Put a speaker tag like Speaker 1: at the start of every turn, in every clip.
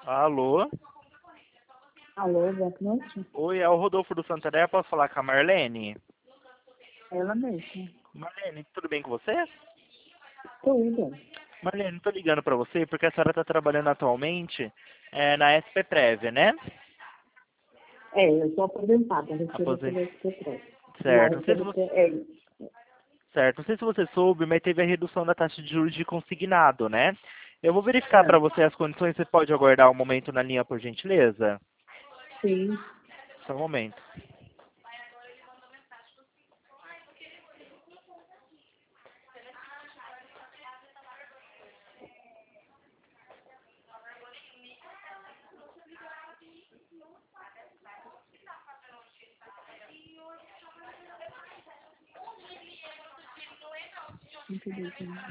Speaker 1: Alô?
Speaker 2: Alô, boa noite.
Speaker 1: Oi, é o Rodolfo do Santander. Posso falar com a Marlene?
Speaker 2: Ela mesma.
Speaker 1: Marlene, tudo bem com você?
Speaker 2: Tudo.
Speaker 1: Marlene, tô ligando pra você porque a senhora tá trabalhando atualmente na SP Prévia, né?
Speaker 2: Eu sou aposentada, recebo
Speaker 1: Aposent...
Speaker 2: pelo SPTRES. Não,
Speaker 1: Certo. Não sei se
Speaker 2: recebo
Speaker 1: você... Certo. Não sei se você soube, mas teve a redução da taxa de juros de consignado, né? Eu vou verificar pra você as condições. Você pode aguardar um momento na linha, por gentileza?
Speaker 2: sim.
Speaker 1: Só um momento.
Speaker 2: Muito bem.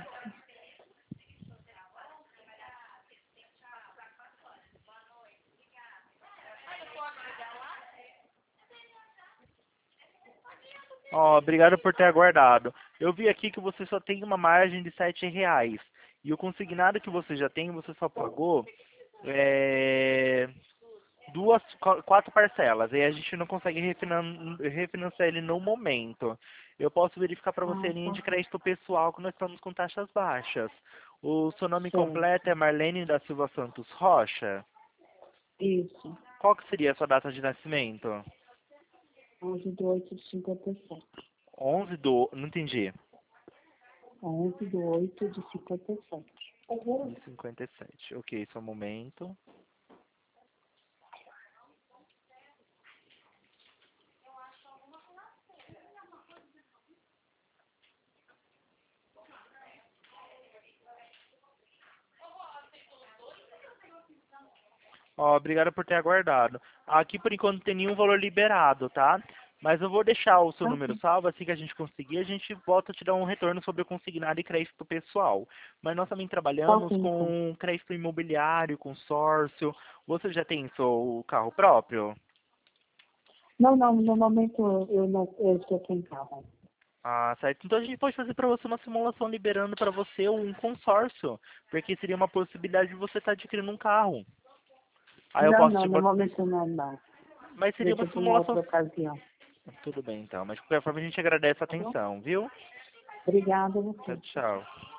Speaker 1: Ó, obrigado por ter aguardado. Eu vi aqui que você só tem uma margem de R$ 7. E o consignado que você já tem, você só pagou quatro parcelas. E a gente não consegue refinanciar ele no momento. Eu posso verificar para você a
Speaker 2: Ah,
Speaker 1: linha
Speaker 2: tá.
Speaker 1: de crédito pessoal que nós estamos com taxas baixas. O seu nome
Speaker 2: Certo.
Speaker 1: completo é Marlene da Silva Santos Rocha.
Speaker 2: Isso.
Speaker 1: Qual que seria a sua data de nascimento?
Speaker 2: 11/8/57.
Speaker 1: 11 do... Não entendi.
Speaker 2: 11/8/57.
Speaker 1: De 57. Ok, só um momento. Ó, obrigado por ter aguardado. Aqui, por enquanto, não tem nenhum valor liberado, tá? Mas eu vou deixar o seu
Speaker 2: Tá
Speaker 1: número
Speaker 2: bom.
Speaker 1: salvo, assim que a gente conseguir, a gente volta a te dar um retorno sobre o consignado e crédito pessoal. Mas nós também
Speaker 2: Tá
Speaker 1: trabalhamos
Speaker 2: ok, então.
Speaker 1: com crédito imobiliário, consórcio. Você já tem seu carro próprio?
Speaker 2: Não, não, no momento eu não, eu estou sem carro.
Speaker 1: Ah, certo. Então a gente pode fazer para você uma simulação liberando para você um consórcio, porque seria uma possibilidade de você estar adquirindo um carro. Aí eu
Speaker 2: Não,
Speaker 1: posso
Speaker 2: não,
Speaker 1: te...
Speaker 2: no momento não.
Speaker 1: Mas seria uma
Speaker 2: Deixa para uma
Speaker 1: simulação...
Speaker 2: outra ocasião.
Speaker 1: Tudo bem, então. Mas de qualquer forma a gente agradece a
Speaker 2: Tá bom?
Speaker 1: atenção, viu?
Speaker 2: Obrigada a
Speaker 1: Tchau,
Speaker 2: você.
Speaker 1: tchau.